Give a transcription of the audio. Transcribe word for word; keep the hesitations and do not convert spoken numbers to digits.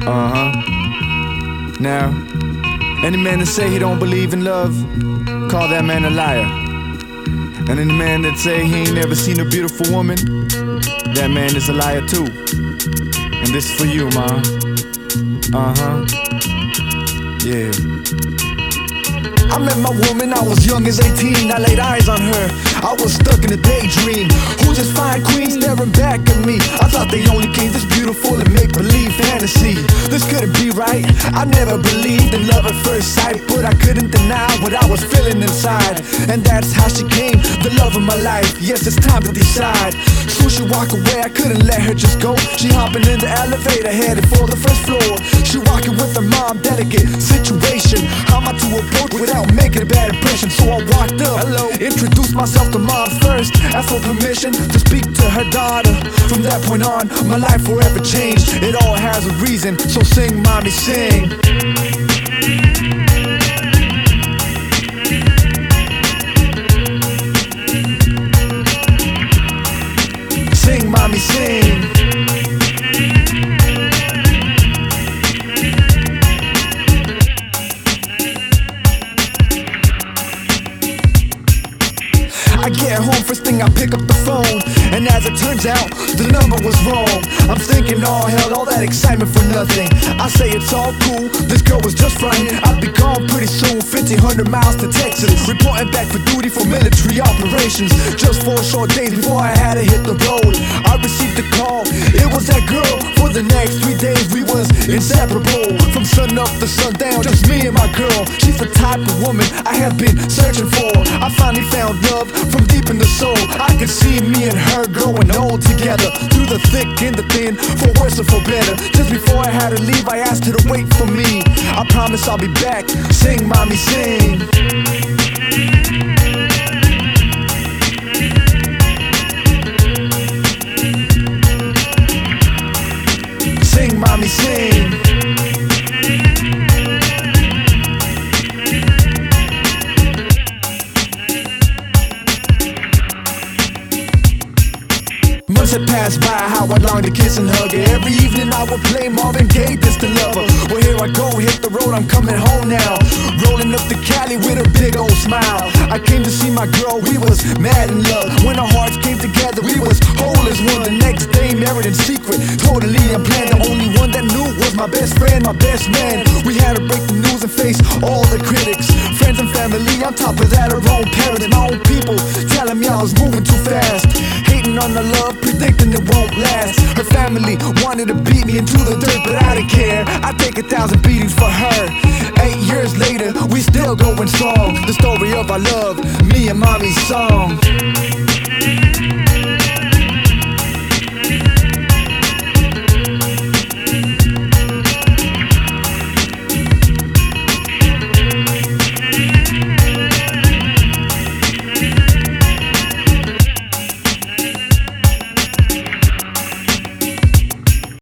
Uh-huh. Now, any man that say he don't believe in love, call that man a liar. And any man that say he ain't never seen a beautiful woman, that man is a liar too. And this is for you, ma. Uh-huh. Yeah. I met my woman, I was young as eighteen. I laid eyes on her, I was stuck in a daydream. Who's this fine queen staring back at me? I thought they only came this beautiful and make-believe fantasy. This couldn't be right, I never believed in love at first sight, but I couldn't deny what I was feeling inside. And that's how she came, the love of my life. Yes, it's time to decide. Soon she walked away, I couldn't let her just go. She hopping in the elevator, headed for the first floor. She walking with her mom, delicate situation. How am I to approach without making a bad impression? So I walked up, hello, introduced myself to mom first, asked for permission to speak to her daughter. From that point on, my life forever changed. It all has a reason, so sing, mommy, sing. Sing, mommy, sing. I get home, first thing I pick up the phone, and as it turns out, the number was wrong. I'm thinking, oh hell, all that excitement for nothing. I say it's all cool, this girl was just frontin'. I'll be gone pretty soon, fifteen hundred miles to Texas, reporting back for duty for military operations. Just four short days before I had to hit the road, I received a call, it was that girl. For the next three days we was inseparable, from sun up to sundown, just me and my girl. She's the type of woman I have been searching for. I finally found love from deep in the soul. I could see me and her growing old together, through the thick and the thin, for worse or for better. Just before I had to leave, I asked her to wait for me. I promise I'll be back. Sing, mommy, sing. Sing, mommy, sing. Months had passed by, how I longed to kiss and hug her. Every evening I would play Marvin Gaye, this to love her. Well, here I go, hit the road, I'm coming home now. Rolling up to Cali with a big old smile. I came to see my girl, we was mad in love. When our hearts came together, we was whole as one. The next day, married in secret, totally unplanned. The only one that knew was my best friend, my best man. We had to break the news and face all the critics, friends and family. On top of that, our own parents, my own people, telling me I was moving too fast, hating on the love, predicting it won't last. Her family wanted to beat me into the dirt, but I didn't care. I'd take a thousand beatings for her. Eight years later, we still going strong. The story of our love, me and mommy's song.